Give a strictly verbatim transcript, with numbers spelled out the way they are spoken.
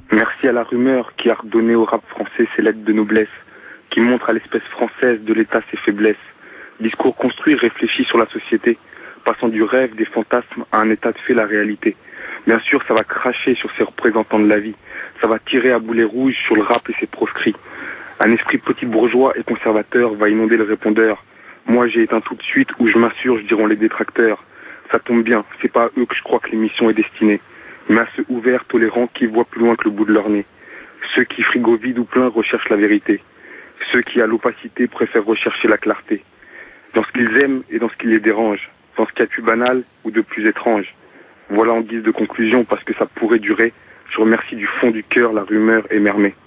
Merci à la rumeur qui a redonné au rap français ses lettres de noblesse, qui montre à l'espèce française de l'État ses faiblesses. Discours construit, réfléchi sur la société, passant du rêve, des fantasmes à un état de fait, la réalité. Bien sûr, ça va cracher sur ses représentants de la vie. Ça va tirer à boulet rouge sur le rap et ses proscrits. Un esprit petit bourgeois et conservateur va inonder le répondeur. Moi, j'ai éteint tout de suite où je m'insurge, diront les détracteurs. Ça tombe bien, c'est pas à eux que je crois que l'émission est destinée, mais à ceux ouverts, tolérants, qui voient plus loin que le bout de leur nez. Ceux qui, frigo vide ou plein, recherchent la vérité. Ceux qui, à l'opacité, préfèrent rechercher la clarté. Dans ce qu'ils aiment et dans ce qui les dérange. Dans ce qu'il y a de plus banal ou de plus étrange. Voilà en guise de conclusion, parce que ça pourrait durer. Je remercie du fond du cœur la rumeur émermée.